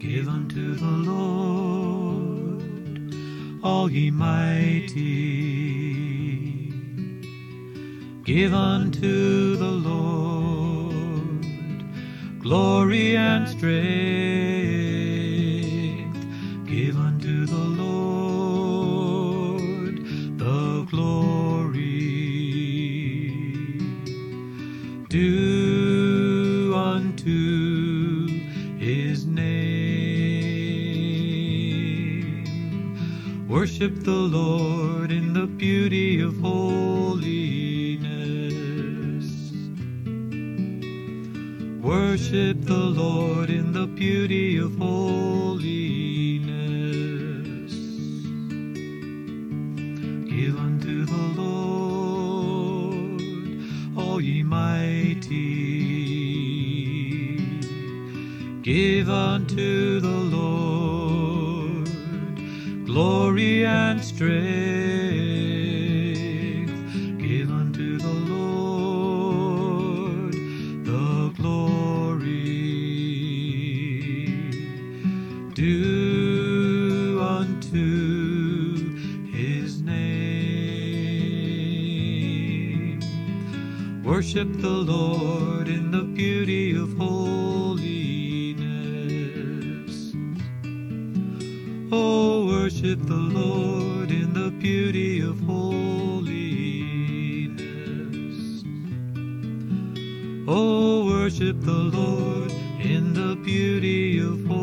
Give unto the Lord, all ye mighty. Give unto the Lord glory and strength. Give unto the Lord the glory. Due unto his name. Worship the Lord in the beauty of holiness. Worship the Lord in the beauty of holiness. Give unto the Lord, all ye mighty. Give unto the Lord glory and strength. Give unto the Lord the glory. Due unto his name. Worship the Lord in the beauty of holiness. Oh, worship the Lord in the beauty of holiness. Oh, worship the Lord in the beauty of holiness.